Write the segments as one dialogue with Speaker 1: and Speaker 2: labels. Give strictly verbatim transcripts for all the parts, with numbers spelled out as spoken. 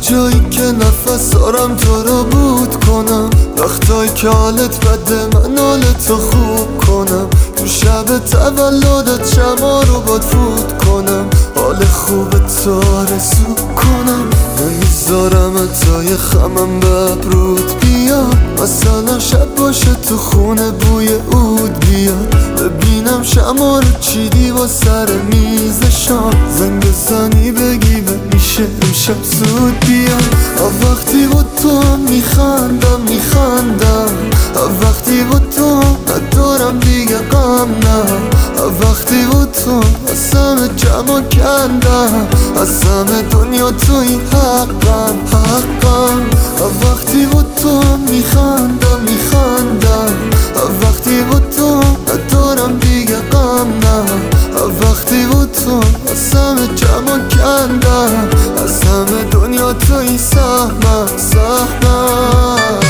Speaker 1: جایی که نفس دارم تو رو بود کنم، وقتایی که حالت بده من حالتو خوب کنم، تو شب تولدت شما رو باد فوت کنم، حال خوب تو آرزو کنم. نمیذارم تا یه خمم به ابرود بیاد، مثلا شب باشه تو خونه بوی عود بیاد، ببینم شما رو چیدی با سر میز شام، زنگ بزنی بگی میشه امشب زود بیاد. وقتی با تو هم میخندم میخندم، وقتی با تو ندارم دیگه غم نه، وقتی با تو از همه جمع کندم، از همه دنیا توی حقم حقم. وقتی با تو هم میخندم میخندم، وقتی با تو ندارم دیگه غم نه، وقتی با تو از همه جمع کندم، از همه دنیا توی سهمم سهمم.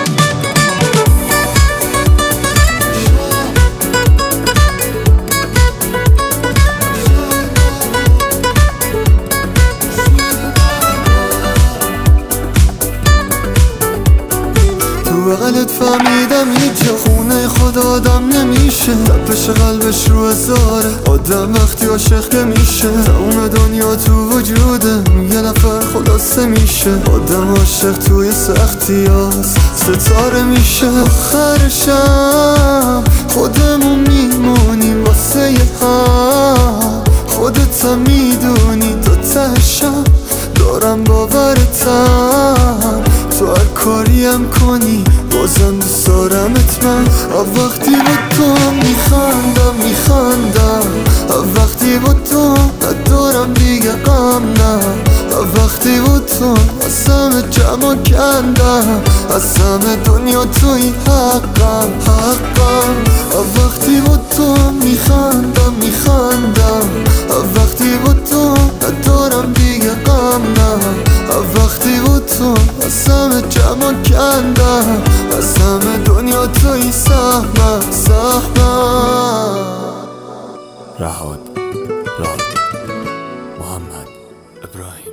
Speaker 1: بغلت فهمیدم هیچ جا خونه خود آدم نمیشه، تپش قلبش رو هزاره آدم وقتی عاشق که میشه، تموم دنیا تو وجوده یه نفر خلاصه میشه، آدم عاشق توی سختی هاست ستاره میشه. آخرشم خودمون میمونیم واسه یه هم، خودت هم میدونی تا تهشم دارم باورتم، تو هر کاری هم کنی بازم دوست دارمت من. وقتی با تو هم میخندم میخندم، وقتی با تو ندارم دیگه غم نه، وقتی با تو از همه جمع کندم، از همه دنیا توی حقم حقم. وقتی با تو هم میخندم میخندم، وقتی با تو ندارم دیگه غم نه، وقتی با تو از همه جمع کندم، از همه دنیا توی سهمم سهمم.
Speaker 2: رهاد رهادی محمد ابراهیم